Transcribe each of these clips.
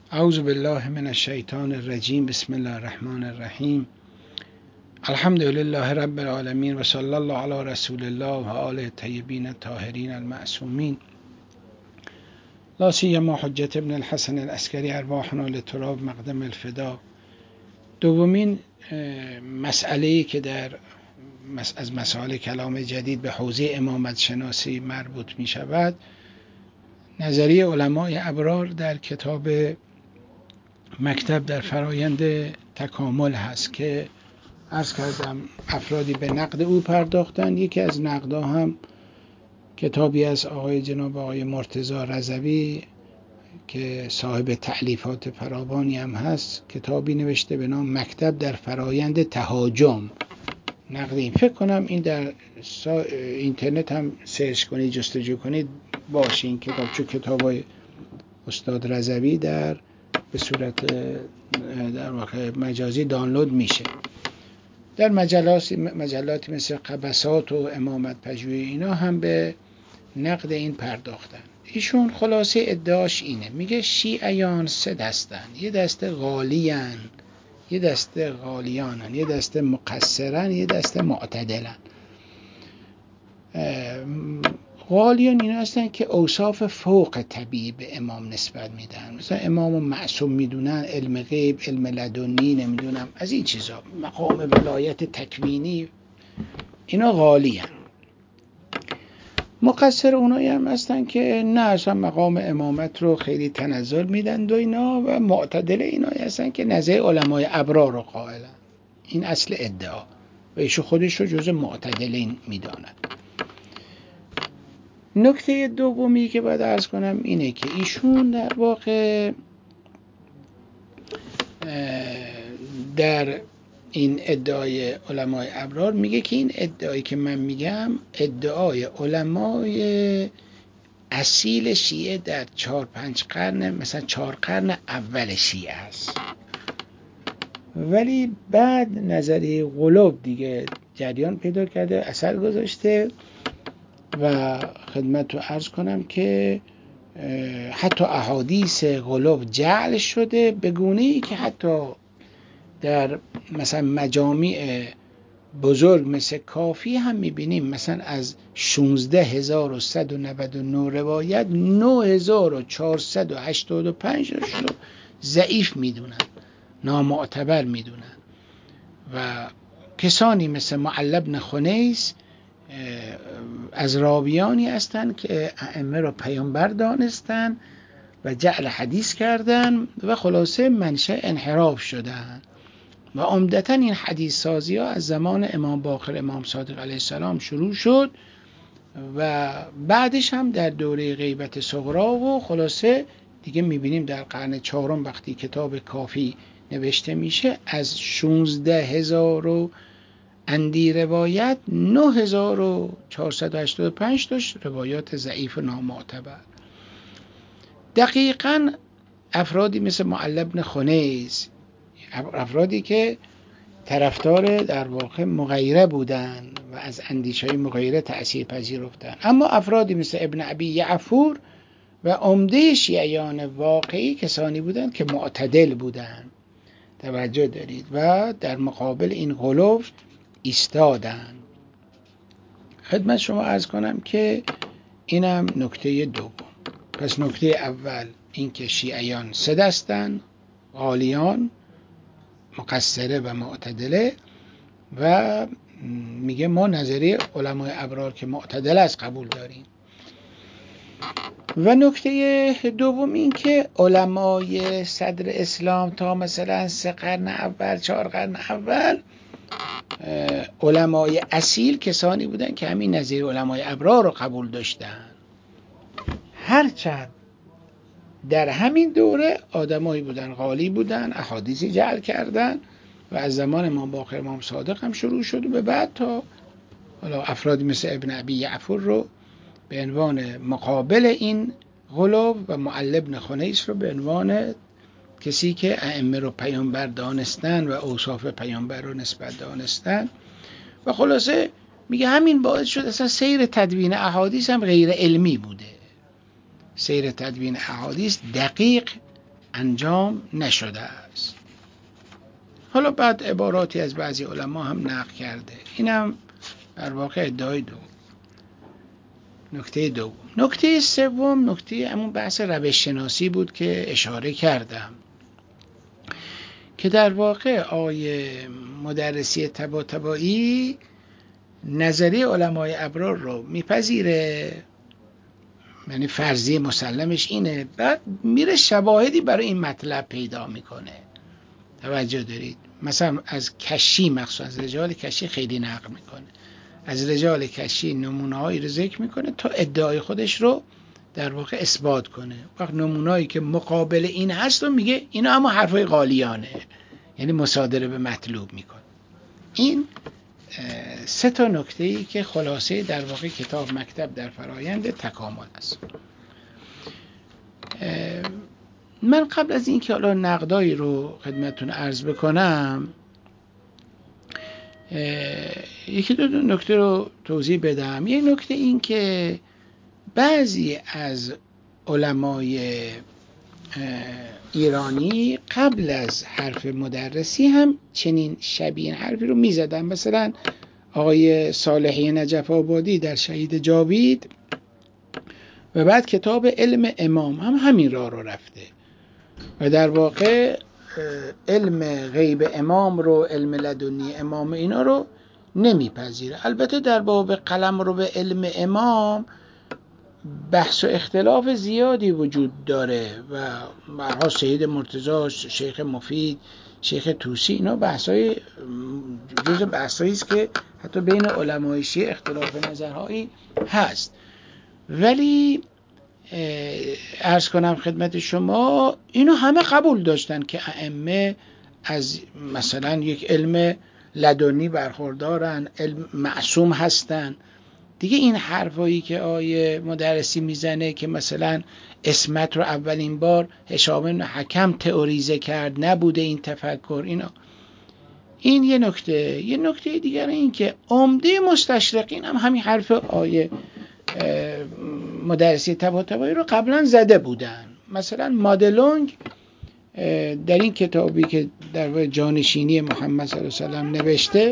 اعوذ بالله من الشیطان الرجیم. بسم الله الرحمن الرحیم. الحمد لله رب العالمین و صلی الله علی رسول الله و آله الطیبین الطاهرین المعصومین، لا سیما حجت ابن الحسن العسکری ارواحنا لتراب مقدم الفدا. دومین مسئله‌ای که از مسائل کلام جدید به حوزه امامت شناسی مربوط می شود، نظریه علمای ابرار در کتاب مکتب در فرایند تکامل هست که عرض کردم افرادی به نقد او پرداختن. یکی از نقدها هم کتابی از جناب آقای مرتضی رضوی که صاحب تألیفات فراوانی هم هست، کتابی نوشته به نام مکتب در فرایند تهاجم. نقد این فکر کنم این در اینترنت هم سرچ کنید، جستجو کنید باشه این کتاب، چون کتابای استاد رضوی به صورت در واقع مجازی دانلود میشه. در مجلاتی مثل قبسات و امامت پژوهی اینا هم به نقد این پرداختن. ایشون خلاصه ادعاش اینه، میگه شیعیان سه دستن، یه دسته غالیان، یه دسته غالیانن، یه دسته مقصرن، یه دسته معتدلن. غالیان اینا هستن که اوصاف فوق طبیعی به امام نسبت میدن، مثلا امامو معصوم میدونن، علم غیب، علم لدنی، نمیدونم از این چیزا، مقام ولایت تکوینی، اینا غالیان. مقصر اونایی هم هستن که نه اصلا مقام امامت رو خیلی تنزل میدن و اینا، و معتدل اینایی هستن که نزد علمای ابرار رو قائلن. این اصل ادعا و ایشون خودش رو جزء معتدلین میداند. نکته دومی که باید عرض کنم اینه که ایشون در واقع در این ادعای علمای ابرار میگه که این ادعایی که من میگم ادعای علمای اصیل شیعه در 4-5 قرن، مثلا 4 قرن اول شیعه است، ولی بعد نظریه غلوب دیگه جریان پیدا کرده، اثر گذاشته و خدمت رو عرض کنم که حتی احادیث غلوب جعل شده، به گونه‌ای که حتی در مثلا مجامع بزرگ مثل کافی هم میبینیم مثلا از 16199 روایت 9485 رو ضعیف میدونن، نامعتبر میدونن. و کسانی مثل معل بن خنیس از راویانی هستند که ائمه رو پیامبر دانستن و جعل حدیث کردن و خلاصه منشأ انحراف شدن. و عمدتاً این حدیث سازی ها از زمان امام باقر امام صادق علیه السلام شروع شد و بعدش هم در دوره غیبت صغرا و خلاصه دیگه میبینیم در قرن 4 وقتی کتاب کافی نوشته میشه از 16000 اندی روایت 9485 داشت روایات ضعیف و نامعتبر. دقیقاً افرادی مثل معل بن خنیس، افرادی که طرفدار در واقع مغیره بودن و از اندیشه‌های مغیره تأثیر پذیرفتن، اما افرادی مثل ابن ابی یعفور و عمده شیعیان واقعی کسانی بودند که معتدل بودند. توجه دارید، و در مقابل این غلو ایستادن. خدمت شما عرض کنم که اینم نکته دوم. پس نکته اول این که شیعیان سه دستن، غالیان، مقصره و معتدله، و میگه ما نظریه علمای ابرار که معتدل از قبول داریم. و نکته دوم این که علمای صدر اسلام تا مثلا 3 قرن اول 4 قرن اول علمای اصیل کسانی بودن که همین نظریه علمای ابرار رو قبول داشتن. هرچند در همین دوره آدمایی بودن غالی بودن، احادیثی جعل کردن و از زمان امام باقر امام صادق هم شروع شد و به بعد تا حالا افرادی مثل ابن ابی یعفور رو به عنوان مقابل این غلو و معل بن خنیس رو به عنوان کسی که ائمه رو پیامبر دانستن و اوصاف پیامبر رو نسبت دانستن. و خلاصه میگه همین باعث شد اصلا سیر تدوین احادیث هم غیر علمی بوده. سیر تدوین احادیث دقیق انجام نشده است. حالا بعد عباراتی از بعضی علما هم نقل کرده. اینم در واقع ادعای دوم. نکته دوم. نکته سوم نکته همون بحث روش شناسی بود که اشاره کردم که در واقع آقای مدرسی طباطبایی نظریه علمای ابرار رو میپذیره، یعنی فرضیه مسلمش اینه، بعد میره شواهدی برای این مطلب پیدا میکنه. توجه دارید؟ مثلا از کشی، مخصوصا از رجال کشی خیلی نقل میکنه، از رجال کشی نمونه‌هایی رو ذکر میکنه تا ادعای خودش رو در واقع اثبات کنه. وقت نمونه‌هایی که مقابل این هست و میگه اینا اما حرفای قالیانه، یعنی مصادره به مطلوب میکنه. این سه تا نکته‌ای که خلاصه در واقع کتاب مکتب در فرایند تکامل است. من قبل از اینکه حالا نقدایی رو خدمتتون عرض بکنم یکی دو نکته رو توضیح بدم. یک نکته این که بعضی از علمای ایرانی قبل از حرف مدرسی هم چنین شبیه حرفی رو می زدن. مثلا آقای صالحی نجف آبادی در شهید جاوید و بعد کتاب علم امام هم همین راه رو رفته و در واقع علم غیب امام رو، علم لدنی امام اینا رو نمیپذیره. البته در باب قلم رو به علم امام بحث و اختلاف زیادی وجود داره و برها سید مرتضی، شیخ مفید، شیخ توسی، اینا بحثای جز بحثایی است که حتی بین علمای شیعه اختلاف نظرهایی هست. ولی عرض کنم خدمت شما اینو همه قبول داشتن که ائمه از مثلا یک علم لدنی برخوردارن، علم معصوم هستن. دیگه این حرفایی که آیه مدرسی میزنه که مثلا اسمت رو اولین بار هشام بن حکم تئوریزه کرد، نبوده این تفکر، اینا. این یه نکته. یه نکته دیگر این که عمده مستشرقین هم همین حرف آیه مدرسی طباطبایی رو قبلا زده بودن. مثلا مادلونگ در این کتابی که در جانشینی محمد صلی الله علیه و سلم نوشته،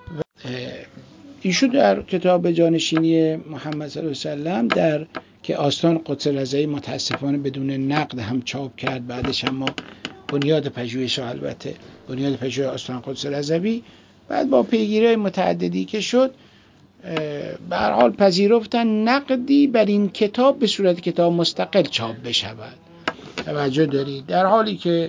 ایشون در کتاب جانشینی محمد صلی الله علیه و سلم در که آستان قدس رضایی متاسفانه بدون نقد هم چاپ کرد، بعدش هم بنیاد پژوهش، البته بنیاد پژوهش آستان قدس رضوی، بعد با پیگیری متعددی که شد به هر حال پذیرفتن نقدی بر این کتاب به صورت کتاب مستقل چاپ بشود. توجه دارید؟ در حالی که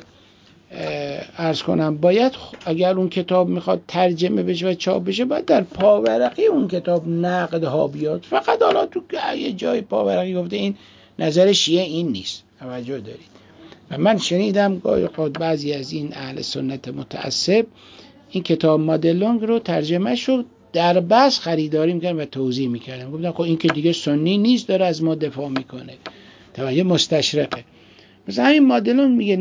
عرض کنم باید اگر اون کتاب میخواد ترجمه بشه و چاپ بشه باید در پاورقی اون کتاب نقدها بیاد. فقط حالا تو یه جای پاورقی گفته این نظر شیعه این نیست. توجه دارید؟ و من شنیدم گاهی خود بعضی از این اهل سنت متعصب این کتاب مادلونگ رو ترجمه شد در بس خریداری میکردن و توضیح میکردن، گفتن خب این که دیگه سنی نیست داره از ما دفاع میکنه، توجه مستشرقه. مثلا همین مادلون میگه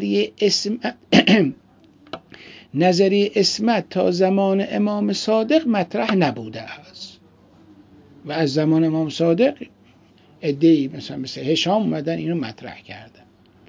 نظریه اسمت تا زمان امام صادق مطرح نبوده است و از زمان امام صادق عده‌ای مثل هشام اومدن اینو مطرح کردن.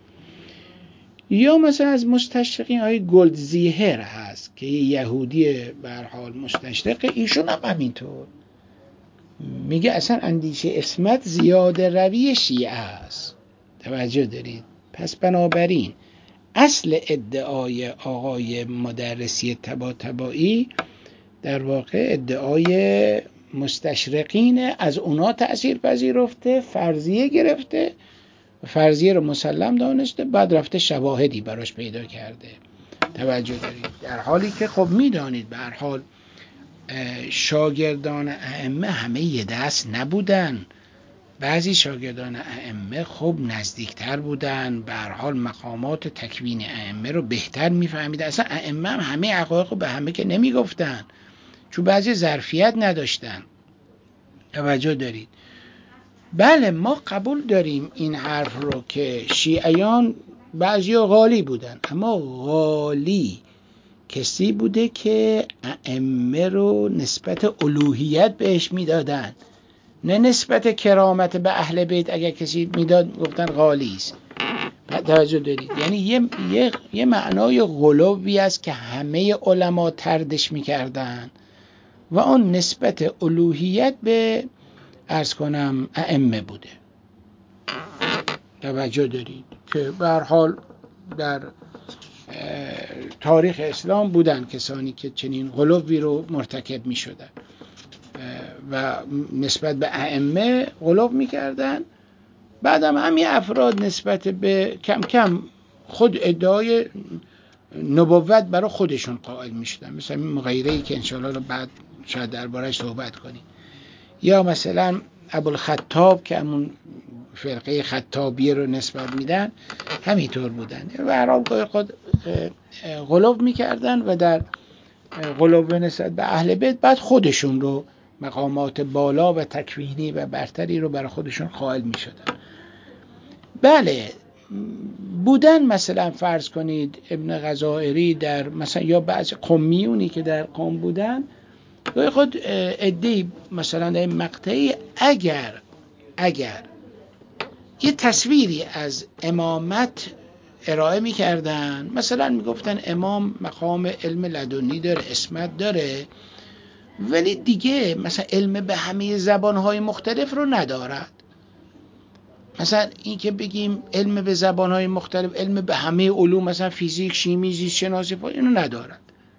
یا مثلا از مستشرقین های گلدزیهر هست که یه یهودی به هر حال مستشرقه، ایشون هم همینطور میگه اصلا اندیشه اسمت زیاده روی شیعه است. توجه دارید؟ پس بنابراین اصل ادعای آقای مدرسی طباطبایی در واقع ادعای مستشرقین، از اونا تأثیر پذیرفته، فرضیه گرفته، فرضیه رو مسلم دانسته، بعد رفته شواهدی براش پیدا کرده. توجه دارید؟ در حالی که خب میدانید به هر حال شاگردان ائمه همه یه دست نبودن. بعضی شاگردان ائمه خب نزدیکتر بودن، به هر حال مقامات تکوین ائمه رو بهتر میفهمیدن. اصلا ائمه هم همه حقایق رو به همه که نمیگفتن، چون بعضی ظرفیت نداشتن. توجه دارید؟ بله ما قبول داریم این حرف رو که شیعیان بعضی غالی بودن، اما غالی کسی بوده که ائمه رو نسبت الوهیت بهش میدادن، نه نسبت کرامت به اهل بیت. اگر کسی میداد گفتن غالی است. توجه دارید؟ یعنی یه معنای غلوی است که همه علما تردش میکردن و آن نسبت الوهیت به عرض کنم ائمه بوده. توجه دارید که به هر حال در تاریخ اسلام بودن کسانی که چنین غلوی رو مرتکب می شدن و نسبت به ائمه غلو می کردن. بعدم همین افراد نسبت به کم کم خود ادعای نبوت برای خودشون قائل می شدن، مثلا مغیره‌ای که انشاءالله رو بعد شاید درباره‌اش صحبت کنیم، یا مثلا ابوالخطاب که همون فرقه خطابیه رو نسبت میدن همینطور بودن و هر حال خود غلو میکردن و در غلو نسبت به اهل بیت بعد خودشون رو مقامات بالا و تکوینی و برتری رو برای خودشون قائل میشدن. بله بودن، مثلا فرض کنید ابن غزائری در مثلا یا بعضی قمیونی که در قم بودن خود عده‌ای مثلا در مقطعی اگر یه تصویری از امامت ارائه می‌کردن، مثلا میگفتن امام مقام علم لدنی داره، عصمت داره، ولی دیگه مثلا علم به همه زبان‌های مختلف رو ندارد. مثلا این که بگیم علم به زبان‌های مختلف، علم به همه علوم مثلا فیزیک، شیمی، زیست شناسی اینو ندارد.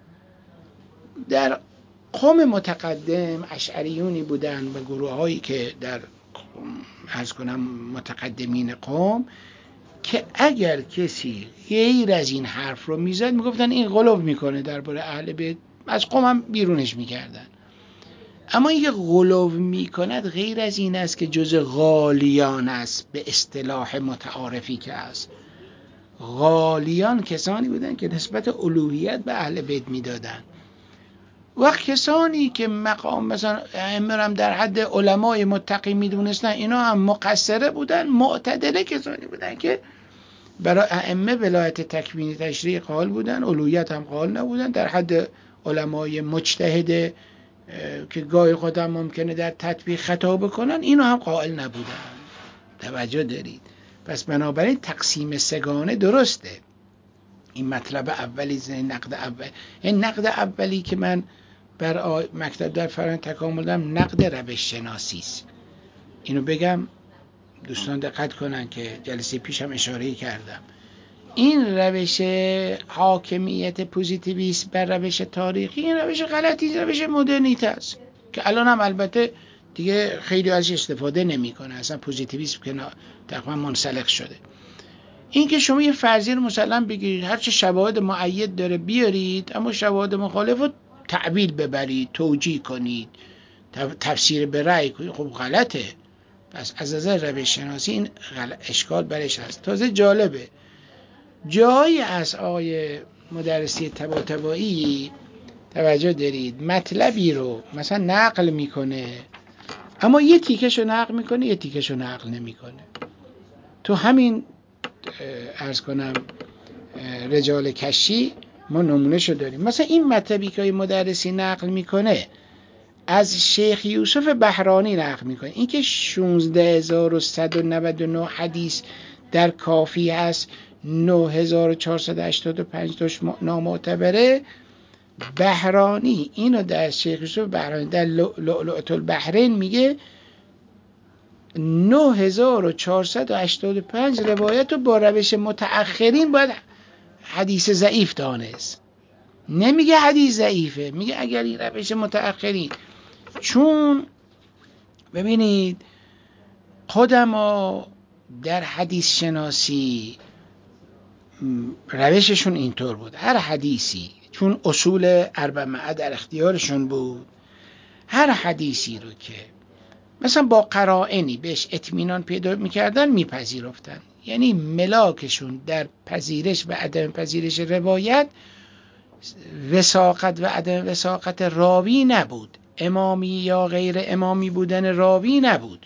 در قوم متقدم اشعریونی بودن و گروه‌هایی که در عرض کنم متقدمین قوم که اگر کسی غیر از این حرف رو میزد میگفتن این غلو میکنه درباره اهل بیت، از قوم هم بیرونش میکردن. اما این غلو میکند غیر از این است که جز غالیان است به اصطلاح متعارفی که است. غالیان کسانی بودن که نسبت الوهیت به اهل بیت میدادن و کسانی که مقام مثلا ائمه هم در حد علمای متقی میدونستن اینا هم مقصره بودن. معتدله کسانی بودن که برای ائمه ولایت تکوینی تشریع قائل بودن، الوهیت هم قائل نبودن، در حد علمای مجتهد که گاهی خودم ممکنه در تطبیق خطا بکنن اینا هم قائل نبودن. توجه دارید؟ پس بنابراین تقسیم سگانه درسته. این مطلب اولی، نقد اولی که من بر مکتب در فرهنگ تکامل دارم نقد روش شناسی است. اینو بگم دوستان دقت کنن که جلسه پیش هم اشاره کردم. این روش حاکمیت پوزیتیویسم بر روش تاریخی این روش غلطی، روش مدرنیته است که الان هم البته دیگه خیلی ازش استفاده نمیکنه، اصلا پوزیتیویسم که تقریبا منسلخ شده. این که شما یه فرضیه رو مسلم بگیرید، هر چه شواهد مؤید داره بیارید، اما شواهد مخالف رو تعبیل ببرید، توجیه کنید، تفسیر به رأی کنید، خب غلطه. پس از نظر روش شناسی این اشکال برش هست. تازه جالبه جایی از آقای مدرسی طباطبایی توجه دارید مطلبی رو مثلا نقل میکنه، اما یه تیکشو نقل میکنه یه تیکشو نقل نمیکنه. تو همین عرض کنم رجال کشی ما نمونه شو داریم. مثلا این مطلبی که مدرسی نقل میکنه از شیخ یوسف بحرانی نقل میکنه، این که 16199 حدیث در کافی هست، 9485 توش نامعتبره. بحرانی اینو در شیخ یوسف بحرانی در لؤلؤة البحرین میگه 9485 روایت رو با روش متأخرین باید حدیث ضعیف دانست. نمیگه حدیث ضعیفه، میگه اگر این روش متأخرین، چون ببینید قدما در حدیث شناسی روششون اینطور بود، هر حدیثی چون اصول اربعه در اختیارشون بود، هر حدیثی رو که مثلا با قرائنی بهش اطمینان پیدا میکردن میپذیرفتن. یعنی ملاکشون در پذیرش و عدم پذیرش روایت وثاقت و عدم وثاقت راوی نبود، امامی یا غیر امامی بودن راوی نبود،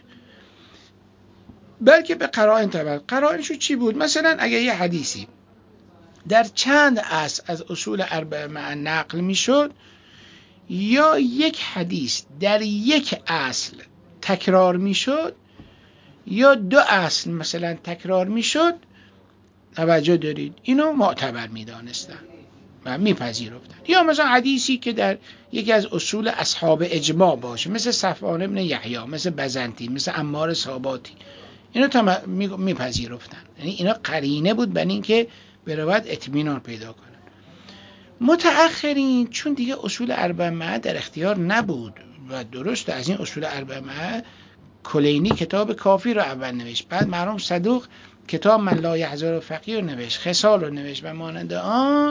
بلکه به قرائن تبع. قرائنشو چی بود؟ مثلا اگر یه حدیثی در چند اصل از اصول اربعه نقل میشد، یا یک حدیث در یک اصل تکرار میشد، یا دو اصل مثلا تکرار میشد، توجه دارید؟ اینو معتبر میدانستن و میپذیرفتن. یا مثلا حدیثی که در یکی از اصول اصحاب اجماع باشه، مثل صفوان ابن یحیی، مثل بزنطی، مثل عمار ساباتی، اینو میپذیرفتن. یعنی اینا قرینه بود بر این که به روایت اطمینان پیدا کنن. متأخرین چون دیگه اصول اربعه در اختیار نبود و درست از این اصول اربعه کلینی کتاب کافی رو اول نوشت، بعد مرحوم صدوق کتاب من لا یحضر فقیه رو نوشت، خصال رو نوشت و مانند آن.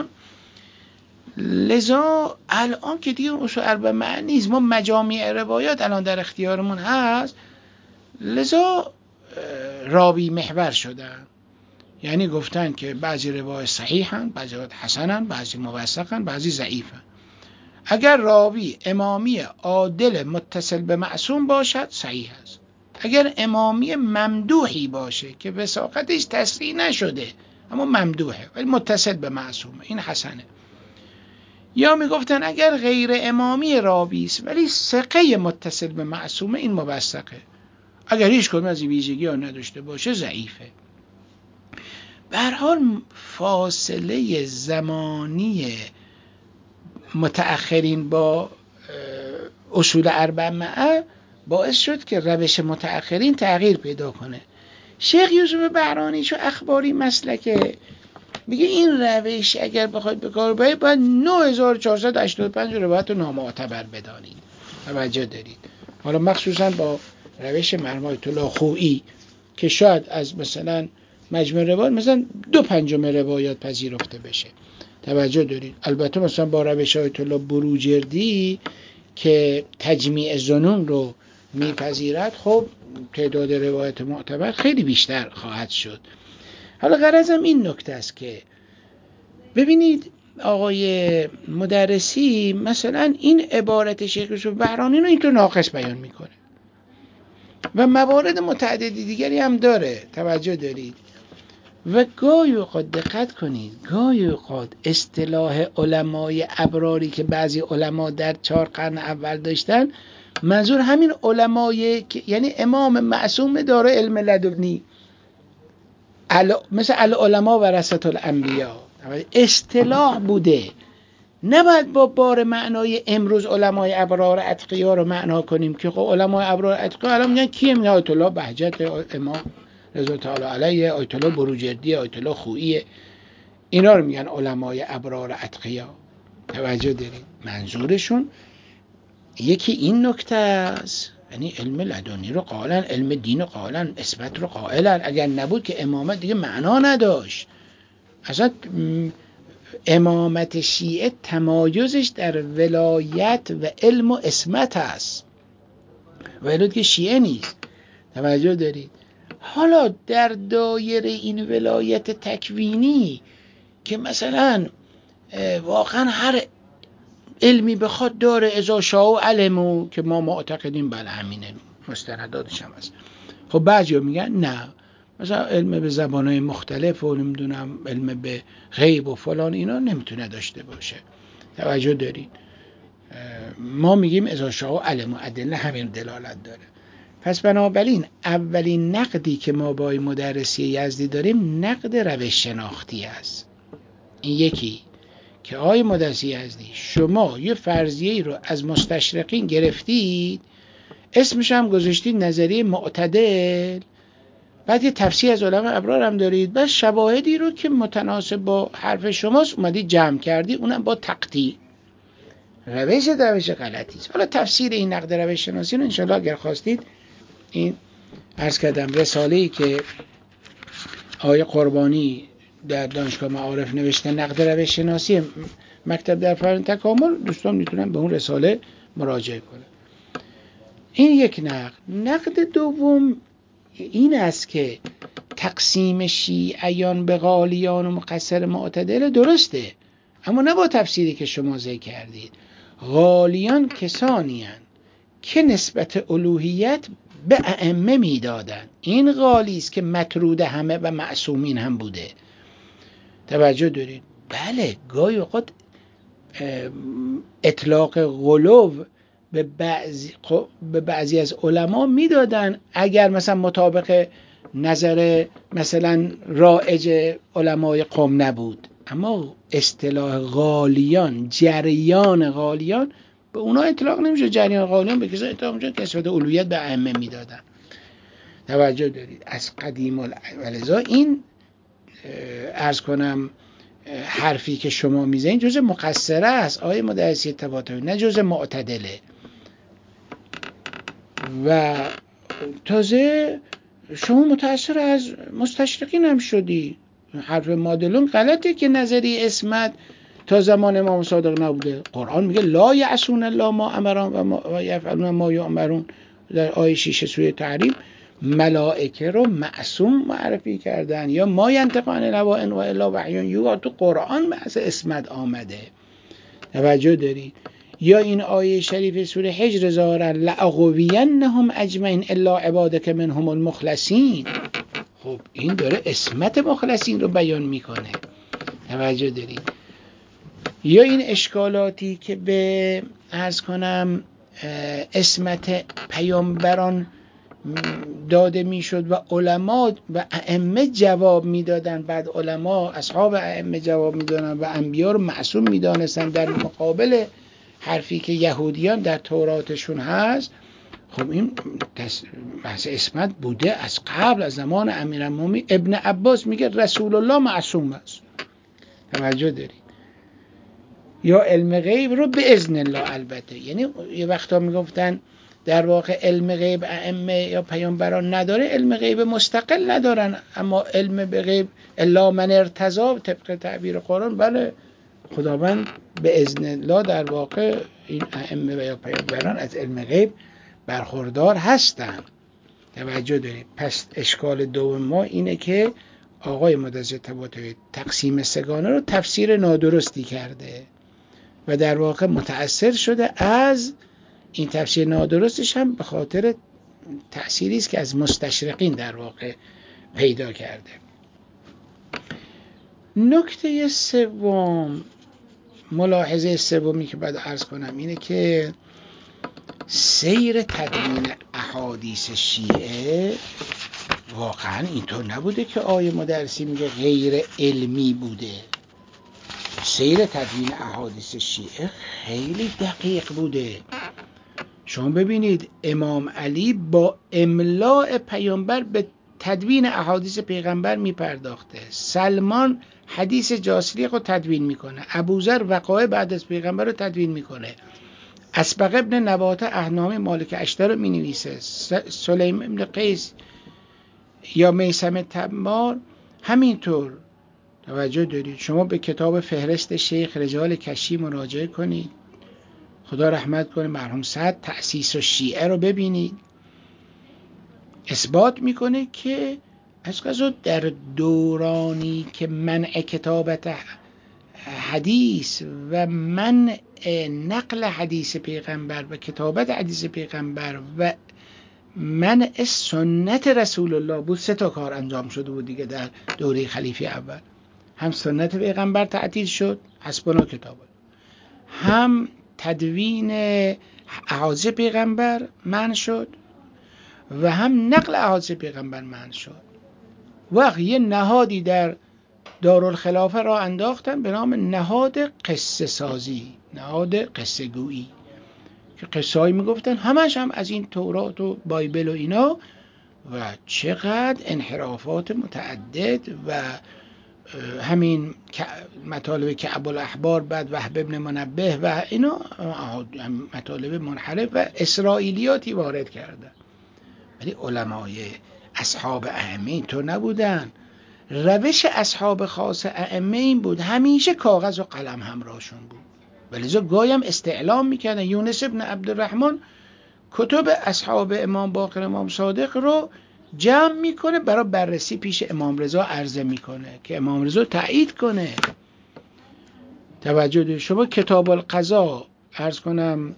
لذا الان که دیگه اصول اربعه نیست، ما مجامع روایات الان در اختیارمون هست، لذا راوی محور شدن. یعنی گفتن که بعضی روایات صحیحن، بعضی روایات حسنن، بعضی موثقن، بعضی ضعیفن. اگر راوی امامی عادل متصل به معصوم باشد صحیح است. اگر امامی ممدوحی باشه که وثاقتش تصریح نشده اما ممدوحه ولی متصل به معصومه، این حسنه. یا میگفتن اگر غیر امامی راوی است ولی ثقه متصل به معصومه، این موثقه. اگر هیچ کدوم از این ویژگی‌ها نداشته باشه ضعیفه. به هر حال فاصله زمانی متأخرین با اصول اربعه باعث شد که روش متأخرین تغییر پیدا کنه. شیخ یوسف بهرانی چو اخباری مسلکه میگه این روش اگر بخواید به کار ببرید باید 9485 روایت رو نامعتبر بدانید. توجه دارید؟ حالا مخصوصا با روش مرحوم آیت الله خویی که شاید از مثلا مجموع روایات مثلا 2/5 روایات پذیرفته بشه. توجه دارید؟ البته مثلا با روش آیت الله بروجردی که تجمیع ظنون رو میپذیرد، خب تعداد روایت معتبر خیلی بیشتر خواهد شد. حالا غرضم این نکته است که ببینید آقای مدرسی مثلا این عبارت شیخ یوسف بهرانی رو اینطور ناقص بیان میکنه و موارد متعددی دیگری هم داره. توجه دارید؟ و گاهی اوقات دقت کنید، گاهی اوقات اصطلاح علمای ابراری که بعضی علما در 4 قرن اول داشتن، منظور همین علمای یعنی امام معصوم داره علم لدنی، مثل العلماء ورثة الانبیاء، اصطلاح بوده. نباید با بار معنای امروز علمای ابرار اتقیا رو معنا کنیم که خب علمای ابرار اتقیا الان میگن کیه؟ میگن آیت الله بهجت، امام رضا تعالی علیه، آیت الله بروجردی، آیت الله خویی، اینا رو میگن علمای ابرار اتقیا. توجه دارید؟ منظورشون یکی این نکته است، یعنی علم لدنی رو قائلن، علم دین رو قائلن، اثبات رو قائلن. اگر نبود که امامت دیگه معنا نداشت. اصلا امامت شیعه تمایزش در ولایت و علم و عصمت است، ولی که شیعه نیست. توجه دارید؟ حالا در دایره این ولایت تکوینی که مثلا واقعا هر علمی بخواد داره، اذا شاء علمو، که ما معتقدیم بله همینه، مستنداتش هم هست. خب بعضیا میگن نه، مثلا علم به زبانهای مختلف و نمیدونم علم به غیب و فلان اینا نمیتونه داشته باشه. توجه دارید؟ ما میگیم اذا شاء علمو، ادله همین دلالت داره. پس بنابراین اولین نقدی که ما با مدرسی یزدی داریم نقد روش شناختی است. این یکی که آقای مدرسی یزدی شما یه فرضیه‌ای رو از مستشرقین گرفتید، اسمش هم گذاشتید نظریه معتدل، بعد یه تفسیر از علماء ابرار هم دارید، بعد شواهدی رو که متناسب با حرف شماست اومدید جمع کردی، اونم با تقطیع. روش غلطی است. حالا تفسیر این نقد روش شناسی رو انشالله اگر خواستید، این عرض کردم رساله‌ای که آقای قربانی در دانشگاه معارف نوشته نقد روش شناسی مکتب در فرهنگ تکامل، دوستان میتونن به اون رساله مراجعه کنن. این یک نقد. نقد دوم این است که تقسیم شیعیان به غالیان و مقصر معتدل درسته، اما نه با تفسیری که شما ذکر کردید. غالیان کسانی هستند که نسبت الوهیت به ائمه میدادن. این غالی است که مطرود همه و معصومین هم بوده. توجه دارید؟ بله گاهی اوقات اطلاق غلو به بعضی از علما میدادن اگر مثلا مطابق نظر مثلا رائج علمای قوم نبود، اما اصطلاح غالیان، جریان غالیان، به اونا اطلاق نمیشه. جریان غالیان به کسا اطلاق میشه که نسبت اولویت به ائمه میدادن. توجه دارید؟ از قدیم ولذا این عرض کنم حرفی که شما میزنید جزء مقصره است آیه مدرسی طباطبایی، نه جزء معتدله. و تازه شما متأثر از مستشرقین هم شدی. حرف مادلون غلطه که نظری اسمت تا زمان امام صادق نبوده. قرآن میگه لا یعصون الله ما امرهم و یفعلون ما یؤمرون. در آیه 6 سوره تحریم ملائکه رو معصوم معرفی کردن، یا ما ینطق عن الهوی ان هو الا وحی یوحی، تو قرآن بحث اسمت آمده. توجه داری؟ یا این آیه شریف سوره حجر ظاهرا لاغوینهم اجمعین الا عبادک منهم المخلصین. خب این داره اسمت مخلصین رو بیان میکنه. توجه داری؟ یا این اشکالاتی که به عرض کنم اسمت پیامبران داده میشد و علما و ائمه جواب میدادن، بعد علما اصحاب ائمه جواب میدادن و انبیا رو معصوم میدانستن در مقابل حرفی که یهودیان در توراتشون هست. خب این بحث اسمت بوده از قبل، از زمان امیرالمومنین. ابن عباس میگه رسول الله معصوم است. توجه دارید؟ یا علم غیب رو به اذن الله. البته یعنی یه وقتا میگفتن در واقع علم غیب ائمه یا پیامبران نداره، علم غیب مستقل ندارن، اما علم به غیب الا من ارتضی طبق تعبیر قرآن، بله خداوند به اذن الله در واقع این ائمه و یا پیامبران از علم غیب برخوردار هستن. توجه دارید؟ پس اشکال دوم ما اینه که آقای مدرس طباطبایی تقسیم سگانه رو تفسیر نادرستی کرده و در واقع متأثر شده از این تفسیر نادرستش هم به خاطر تأثیری است که از مستشرقین در واقع پیدا کرده. نکته سوم، ملاحظه سومی که باید عرض کنم اینه که سیر تدوین احادیث شیعه واقعا اینطور نبوده که آیه مدرسی میگه غیر علمی بوده. سیر تدوین احادیث شیعه خیلی دقیق بوده. شما ببینید امام علی با املاء پیامبر به تدوین احادیث پیغمبر میپرداخته. سلمان حدیث جاسریق رو تدوین میکنه. ابوذر وقایع بعد از پیغمبر رو تدوین میکنه. اسبق ابن نباته احنامه مالک اشتر رو مینویسه. سلیم ابن قیس یا میثم تمار همینطور. توجه دارید؟ شما به کتاب فهرست شیخ رجال کشی مراجعه کنید، خدا رحمت کنه مرحوم سعد تأسیس و شیعه رو ببینید. اثبات میکنه که از قضا در دورانی که منع کتابت حدیث و منع نقل حدیث پیغمبر و کتابت حدیث پیغمبر و منع سنت رسول الله بود، 3 تا کار انجام شده بود دیگه. در دوره خلیفه اول هم سنت پیغمبر تعطیل شد، حسبنا کتاب، هم تدوین احادیث پیغمبر منع شد و هم نقل احادیث پیغمبر منع شد. وقت یه نهادی در دارالخلافه را انداختن به نام نهاد قصه سازی، نهاد قصه گویی، که قصه هایی میگفتن همش هم از این تورات و بایبل و اینا، و چقدر انحرافات متعدد و همین مطالب کعب الاحبار، بعد وهب ابن منبه و اینا مطالب منحرف و اسرائیلیاتی وارد کردن. ولی علمای اصحاب ائمه اینطور نبودن. روش اصحاب خاص ائمه این بود همیشه کاغذ و قلم همراهشون بود، ولذا گایم استعلام میکردن. یونس ابن عبدالرحمن کتب اصحاب امام باقر امام صادق رو جمع میکنه، برای بررسی پیش امام رضا عرضه میکنه که امام رضا تایید کنه. توجه دارید؟ شما کتاب القضا عرض کنم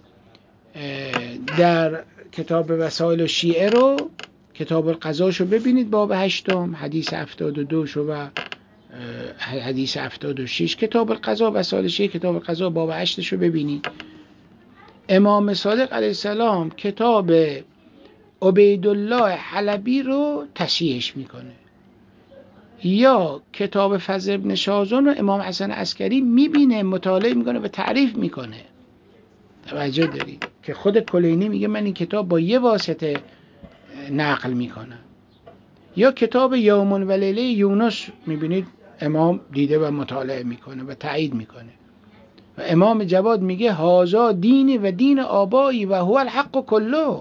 در کتاب وسائل شیعه رو، کتاب القضاشو ببینید، باب 8 حدیث 72 و حدیث 76. کتاب القضا وسائل شیعه کتاب القضا باب 8 ببینید. امام صادق علیه السلام کتاب عبیدالله حلبی رو تصحیحش میکنه، یا کتاب فضل ابن شاذون رو امام حسن عسکری میبینه، مطالعه میکنه و تعریف میکنه. توجه دارید که خود کلینی میگه من این کتاب با یه واسطه نقل میکنم. یا کتاب یوم و لیله یونس میبینید امام دیده و مطالعه میکنه و تایید میکنه و امام جواد میگه هازا دینی و دین آبایی و هو الحق کله.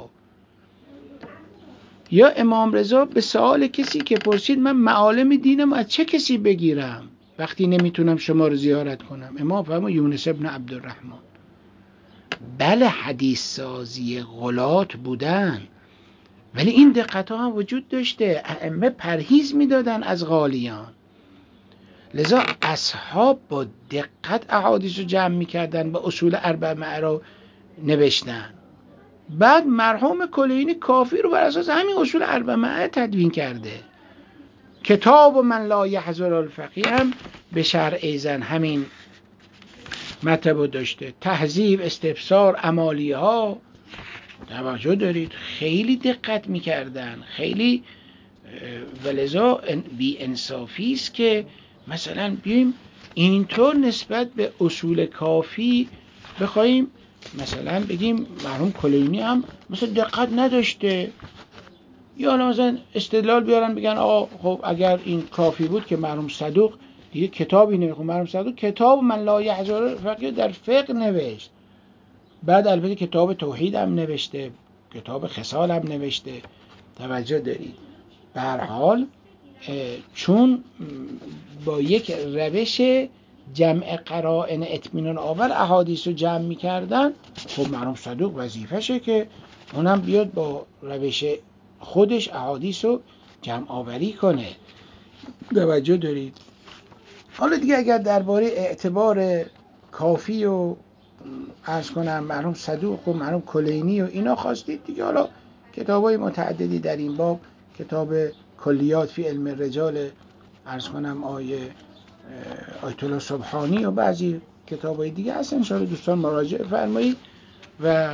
یا امام رضا به سوال کسی که پرسید من معالم دینم از چه کسی بگیرم وقتی نمیتونم شما رو زیارت کنم، امام فرمود یونس ابن عبدالرحمن. بله حدیث سازی غلات بودن، ولی این دقت ها هم وجود داشته، ائمه پرهیز میدادن از غالیان، لذا اصحاب با دقت احادیث رو جمع میکردن و اصول اربعه رو نوشتن. بعد مرحوم کلینی کافی رو بر اساس همین اصول اربعه تدوین کرده. کتاب من لا یحضر الفقیه هم به شرع ایزن همین مطلب داشته، تهذیب، استفسار، عمالی ها. توجه دارید خیلی دقت میکردن، خیلی. ولذا بی انصافی است که مثلا بیایم اینطور نسبت به اصول کافی بخوایم مثلا بگیم مرحوم کلینی هم مثلا دقت نداشته، یا مثلا استدلال بیارن بگن آقا خب اگر این کافی بود که مرحوم صدوق دیگه کتابی نمیخون. مرحوم صدوق کتاب من لا یحضر فقیه در فقه نوشت، بعد البته کتاب توحید هم نوشته، کتاب خصال هم نوشته. توجه دارید به هر حال چون با یک روش جمع قرائن اطمینان آور احادیث رو جمع می‌کردن، خب مرحوم صدوق وظیفشه که اونم بیاد با روش خودش احادیث رو جمع آوری کنه. توجه دارید. حالا دیگه اگر درباره اعتبار کافی و عرض کنم مرحوم صدوق و مرحوم کلینی و اینا خواستید دیگه، حالا کتابای متعددی در این باب، کتاب کلیات فی علم الرجال عرض کنم آیت الله سبحانی و بعضی کتابای دیگه هست، ان شاء الله دوستان مراجعه فرمایید و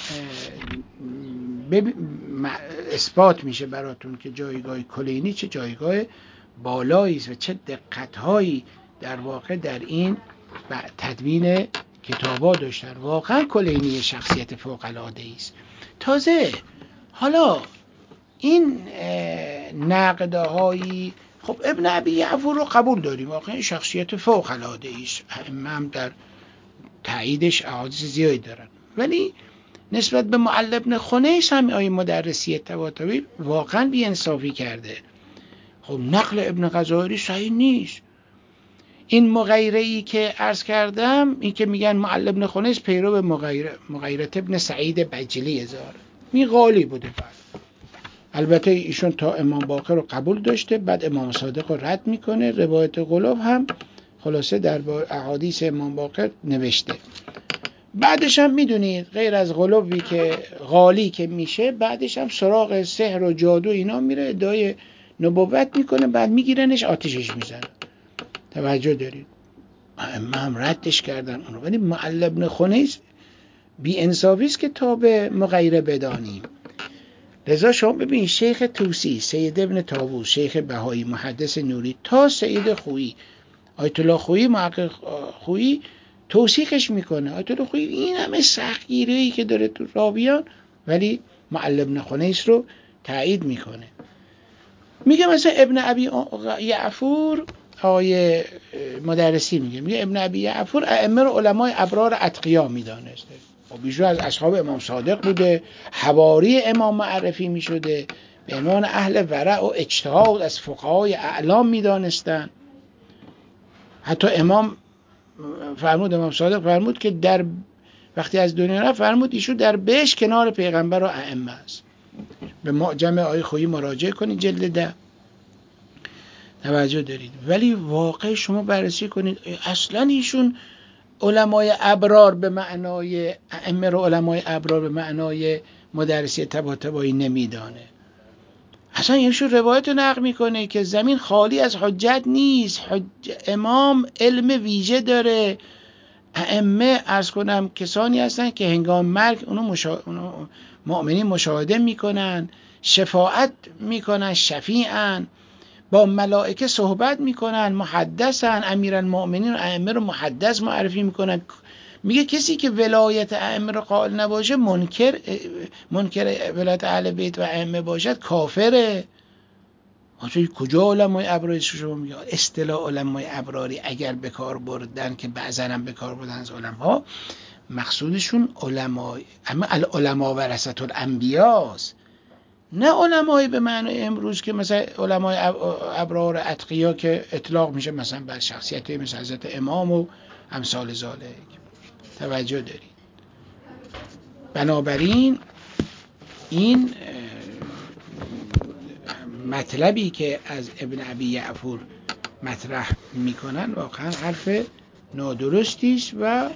اثبات میشه براتون که جایگاه کلینی چه جایگاه بالایی است و چه دقت‌هایی در واقع در این تدوین کتابا داشتن. واقعا کلینی شخصیت فوق‌العاده‌ای است. تازه حالا این نقدهایی، خب ابن ابی یعفور رو قبول داریم، واقعا شخصیت فوق‌العاده‌ای است، ائمه در تاییدش احادیث زیادی دارن، ولی نسبت به معل ابن خنیس هم آیه مدرسی طباطبایی واقعا بی‌انصافی کرده. خب نقل ابن غزالی صحیح نیست. این مغیره‌ای که عرض کردم، این که میگن معل ابن خنیس پیرو مغیره ابن سعید بجلی هزار، این غالی بوده. البته ایشون تا امام باقر رو قبول داشته، بعد امام صادق رو رد میکنه. روایت غلوب هم خلاصه در احادیث امام باقر نوشته. بعدش هم میدونید غیر از غلوبی که غالی که میشه، بعدش هم سراغ سحر و جادو اینا میره، ادعای نبوت میکنه، بعد میگیرنش آتیشش میزنن. توجه دارید ائمه هم ردش کردن اونو، ولی معل ابن خنیس بی انصافی است که تا به مغیره بدانیم. لذا شما ببین شیخ توسی، سید ابن طاووس، شیخ بهایی، محدث نوری، تا سید خویی، آیت الله خویی، محقق خویی توصیحش میکنه. آیت الله خویی این همه سختگیری که داره تو راویان، ولی معل ابن خنیس رو تایید میکنه. میگه مثلا ابن ابی یعفور، آیه مدرسی میگه ابن ابی یعفور ائمه رو علمای ابرار اتقیا میدانسته. و بیشتر از اصحاب امام صادق بوده، حواری امام معرفی میشده، به عنوان اهل ورع و اجتهاد از فقهای اعلام میدانستن. حتی امام صادق فرمود که در وقتی از دنیا رفت فرمود ایشون در بهشت کنار پیغمبر و ائمه است. به معجم آیه خویی مراجعه کنید جلد 10. توجه دارید. ولی واقع شما بررسی کنید اصلا ایشون علمای ابرار به معنای ائمه رو علمای ابرار به معنای مدرسی طباطبایی نمیدانه. اصلا ایشون روایت نقل میکنه که زمین خالی از حجت نیست، امام علم ویژه داره، ائمه عرض کنم کسانی هستن که هنگام مرگ اونو مؤمنین مشاهده میکنن، شفاعت میکنن، شفیعن، با ملائکه صحبت میکنن، محدثن. امیرالمؤمنین و ائمه رو محدث معرفی میکنن. میگه کسی که ولایت ائمه رو قائل نباشه، منکر ولایت اهل بیت و ائمه باشد، کافره. کجا علمای ابراری شما میگه؟ اصطلاح علمای ابراری اگر به کار بردن، که بعضا هم به کار بردن از علما، مقصودشون علمای، اما العلماء ورثة الانبیاست، نه علمای به معنی امروز که مثلا علمای ابرار اتقیا که اطلاق میشه مثلا بر شخصیتی مثل حضرت امام و امثال ذالک. توجه دارید؟ بنابراین این مطلبی که از ابن ابی یعفور مطرح میکنن واقعا حرف نادرستی است و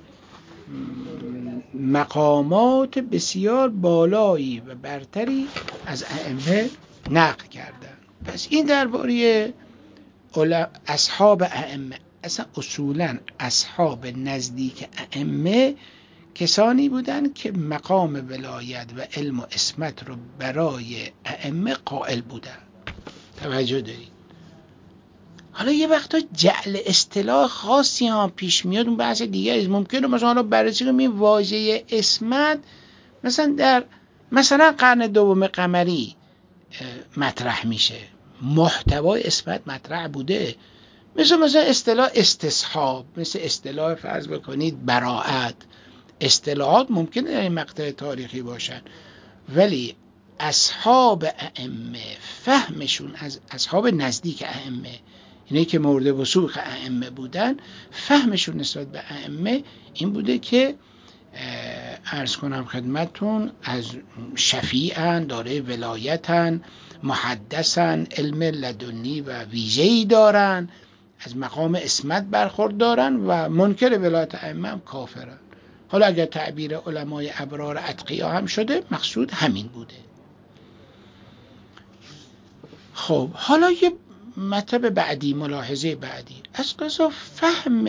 مقامات بسیار بالایی و برتری از ائمه نقل کردن. پس این درباره اصحاب ائمه. اصلا اصولا اصحاب نزدیک ائمه کسانی بودند که مقام ولایت و علم و عصمت رو برای ائمه قائل بودند. توجه دارید؟ حالا یه وقتا جعل اصطلاح خاصی هم پیش میاد، اون بحث دیگه است. ممکنه مثلا بررسی کنیم این واژه عصمت مثلا قرن دوم قمری مطرح میشه، محتوای عصمت مطرح بوده، مثلا اصطلاح استصحاب، مثل اصطلاح فرض بکنید براءت. اصطلاحات ممکنه در این مقطع تاریخی باشن، ولی اصحاب ائمه فهمشون از اصحاب نزدیک ائمه، اینه که مورد وثوق ائمه بودن، فهمشون نسبت به ائمه این بوده که عرض کنم خدمتون از شفیعن، داره ولایتن، محدثن، علم لدنی و ویژه‌ای دارن، از مقام عصمت برخوردارن و منکر ولایت ائمه هم کافرن. حالا اگر تعبیر علمای ابرار اتقیا هم شده، مقصود همین بوده. خب حالا یه مطلب بعدی، ملاحظه بعدی، از قضا فهم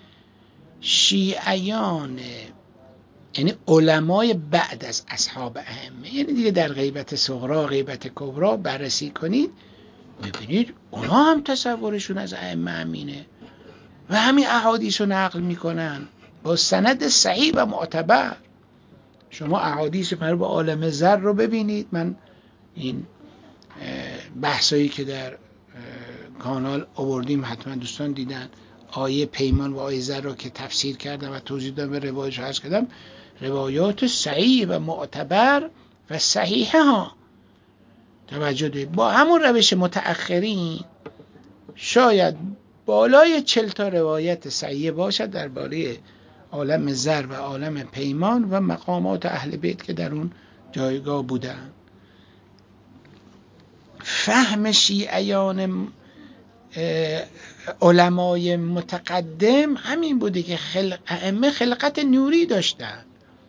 شیعیان، یعنی علمای بعد از اصحاب ائمه، یعنی دیگه در غیبت صغرا غیبت کبرا بررسی کنید، ببینید اونا هم تصورشون از ائمه همینه و همین احادیث رو نقل میکنن با سند صحیح و معتبر. شما احادیث مربوط به عالم ذر رو ببینید. من این بحثایی که در کانال آوردیم حتما دوستان دیدن، آیه پیمان و آیه ذر رو که تفسیر کردم و توضیح دادم و روایتش عرض کردم، روایات صحیح و معتبر و صحیحه ها. توجه دارید؟ با همون روش متأخرین شاید بالای 40 تا روایت صحیح باشد درباره عالم ذر و عالم پیمان و مقامات اهل بیت که در اون جایگاه بودن. فهم شیعیان علمای متقدم همین بوده که ائمه خلقت نوری داشتن.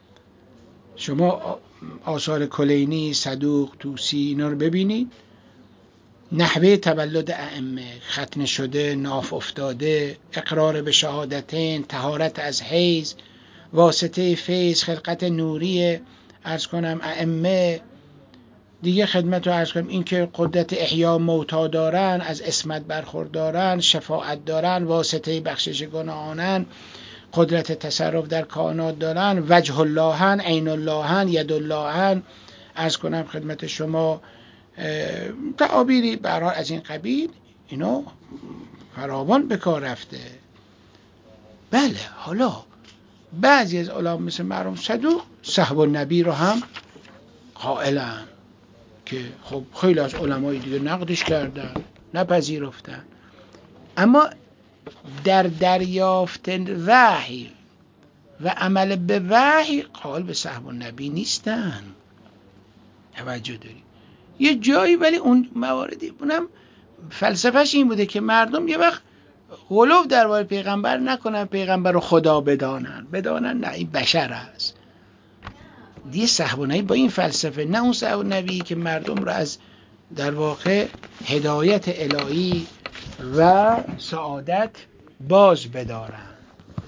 شما آثار کلینی، صدوق، طوسی اینا رو ببینید، نحوه تولد ائمه، ختنه شده، ناف افتاده، اقرار به شهادتین، طهارت از حیض، واسطه فیض، خلقت نوری عرض کنم ائمه دیگه، خدمت رو عرض کنم این که قدرت احیا موتا دارن، از عصمت برخوردارن، شفاعت دارن، واسطه بخشش گناهانن، قدرت تصرف در کائنات دارن، وجه اللهن، عین اللهن، ید اللهن، عرض کنم خدمت شما تعابیری برای از این قبیل، اینو فراوان به کار رفته. بله، حالا بعضی از علما مثل مرحوم صدوق صحب النبی رو هم قائلن که خب خیلی از علمای دیگه نقدش کردن، نپذیرفتن، اما در دریافت وحی و عمل به وحی قائل به صحب النبی نیستن. توجه داری؟ یه جایی ولی اون مواردی، اونم فلسفهش این بوده که مردم یه وقت غلو درباره پیغمبر نکنن، پیغمبر رو خدا بدانن، نه این بشر است. دیگه صحب النبی با این فلسفه، نه اون صحب النبی که مردم رو از در واقع هدایت الهی و سعادت باز بدارن.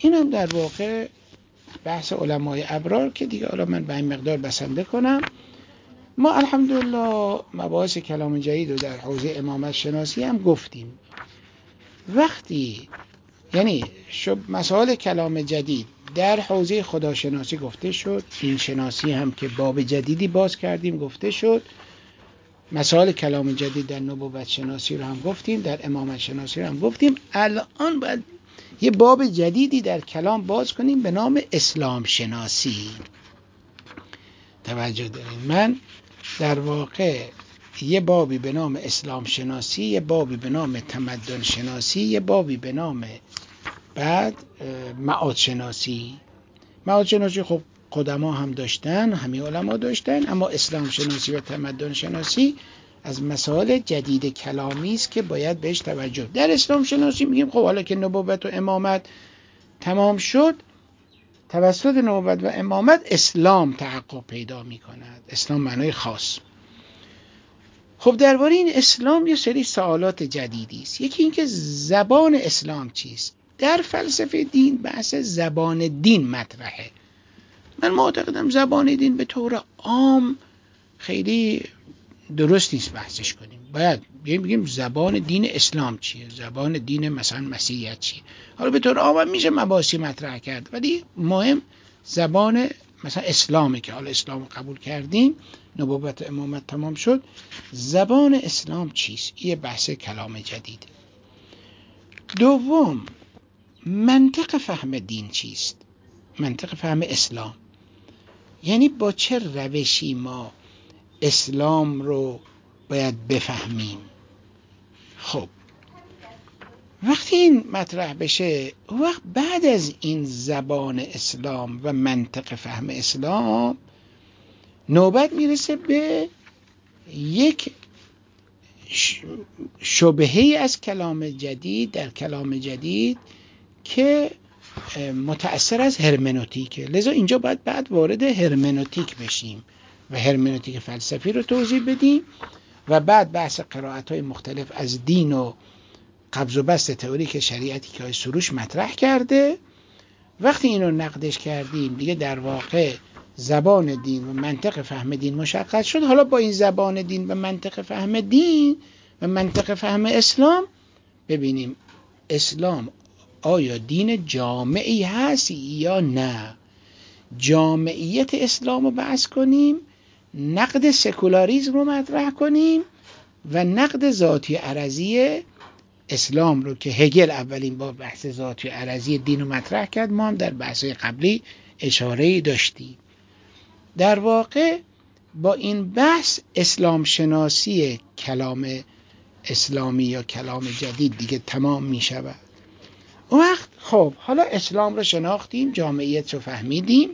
این هم در واقع بحث علمای ابرار که دیگه حالا من به این مقدار بسنده کنم. ما الحمدلله مباحث کلام جدید رو در حوزه امامت شناسی هم گفتیم. وقتی یعنی مسائل کلام جدید در حوزه خداشناسی گفته شد، دین شناسی هم که باب جدیدی باز کردیم گفته شد، مسائل کلام جدید در نبوت شناسی رو هم گفتیم، در امامت شناسی رو هم گفتیم. الان باید یه باب جدیدی در کلام باز کنیم به نام اسلام شناسی. توجه دارین، من در واقع یه بابی به نام اسلام شناسی، یه بابی به نام تمدن شناسی، یه بابی به نام بعد معاد شناسی. معاد شناسی خب قدما هم داشتن، همه علما داشتن، اما اسلام شناسی و تمدن شناسی از مسائل جدید کلامی است که باید بهش توجه. در اسلام شناسی میگیم خب حالا که نبوت و امامت تمام شد، توسط نبوت و امامت اسلام تحقق پیدا میکند. اسلام معنای خاص. خب درباره این اسلام یه سری سوالات جدیدی است. یکی این که زبان اسلام چیست؟ در فلسفه دین بحث زبان دین مطرحه. من معتقدم زبان دین به طور عام خیلی درست نیست بحثش کنیم. باید بگیم زبان دین اسلام چیه، زبان دین مثلا مسیحیت چیه. حالا به طور عام میشه مباحثی مطرح کرد، ولی مهم زبان مثلا اسلامه که حالا اسلام قبول کردیم، نبوت امامت تمام شد، زبان اسلام چیست؟ یه بحث کلام جدید. دوم، منطق فهم دین چیست؟ منطق فهم اسلام، یعنی با چه روشی ما اسلام رو باید بفهمیم. خب وقتی این مطرح بشه، وقت بعد از این زبان اسلام و منطق فهم اسلام نوبت میرسه به یک شبهه از کلام جدید در کلام جدید که متأثر از هرمنوتیکه. لذا اینجا باید بعد وارد هرمنوتیک بشیم و هرمنوتیک فلسفی رو توضیح بدیم و بعد بحث قرائت‌های مختلف از دین و قبض و بسط تئوریک شریعتی که سروش مطرح کرده. وقتی اینو نقدش کردیم دیگه در واقع زبان دین و منطق فهم دین مشخص شد. حالا با این زبان دین و منطق فهم دین و منطق فهم اسلام ببینیم اسلام آیا دین جامعی هست یا نه. جامعیت اسلام رو بحث کنیم، نقد سکولاریسم رو مطرح کنیم و نقد ذاتی عرضی اسلام رو که هگل اولین بار بحث ذاتی عرضی دین رو مطرح کرد. ما هم در بحث‌های قبلی اشاره‌ای داشتیم. در واقع با این بحث اسلام شناسی کلام اسلامی یا کلام جدید دیگه تمام می شود. اون وقت خب حالا اسلام رو شناختیم، جامعیت رو فهمیدیم،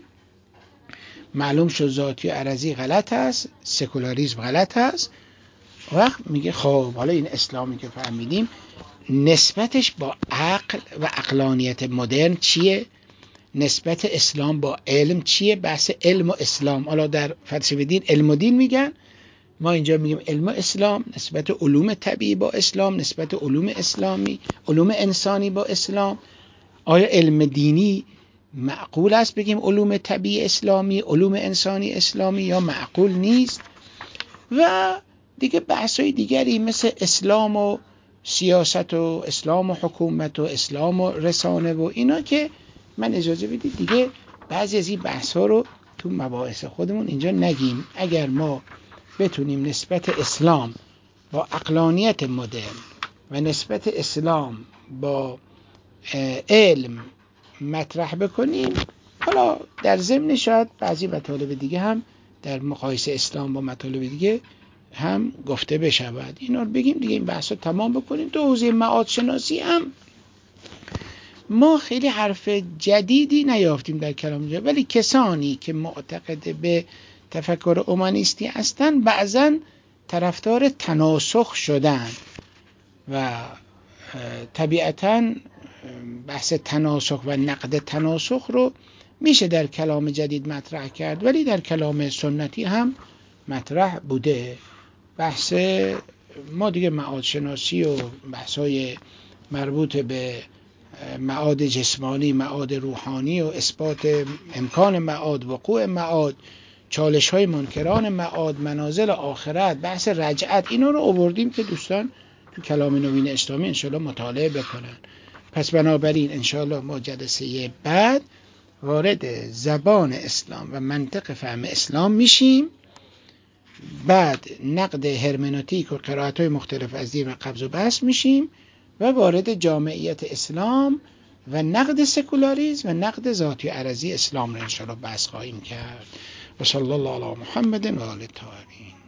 معلوم شد ذاتی عرضی غلط است، سکولاریسم غلط است. وقت میگه خب حالا این اسلامی که فهمیدیم نسبتش با عقل و عقلانیت مدرن چیه؟ نسبت اسلام با علم چیه؟ بحث علم و اسلام. حالا در فلسفه دین علم و دین میگن، ما اینجا میگیم علم و اسلام. نسبت علوم طبیعی با اسلام، نسبت علوم اسلامی، علوم انسانی با اسلام. آیا علم دینی معقول است بگیم علوم طبیعی اسلامی، علوم انسانی اسلامی، یا معقول نیست؟ و دیگه بحث‌های دیگری مثل اسلام و سیاست و اسلام و حکومت و اسلام و رسانه و اینا که من اجازه بدید دیگه بعضی از این بحث‌ها رو تو مباحث خودمون اینجا نگیم. اگر ما بتونیم نسبت اسلام با عقلانیت مدرن و نسبت اسلام با علم مطرح بکنیم، حالا در ضمن شاید بعضی مطالب دیگه هم در مقایسه اسلام با مطالب دیگه هم گفته بشود. اینا رو بگیم دیگه، این بحث رو تمام بکنیم. تو حوزه معاد شناسی هم ما خیلی حرف جدیدی نیافتیم در کلام جدید، ولی کسانی که معتقد به تفکر اومانیستی هستن بعضن طرفدار تناسخ شدن و طبیعتاً بحث تناسخ و نقد تناسخ رو میشه در کلام جدید مطرح کرد، ولی در کلام سنتی هم مطرح بوده. بحث ما دیگه معاد شناسی و بحث‌های مربوط به معاد جسمانی، معاد روحانی و اثبات امکان معاد، وقوع معاد، چالش های منکران معاد، منازل آخرت، بحث رجعت، اینا رو آوردیم که دوستان تو کلام نوین اسلامی انشاءالله مطالعه بکنن. پس بنابراین انشاءالله ما جلسه بعد وارد زبان اسلام و منطق فهم اسلام میشیم، بعد نقد هرمنوتیک و قرائت‌های مختلف از دین و قبض و بسط میشیم و وارد جامعیت اسلام و نقد سکولاریسم و نقد ذاتی و عرضی اسلام رو انشاءالله بحث خواهیم کرد. و صلی الله علی محمد و آل الطاهرین.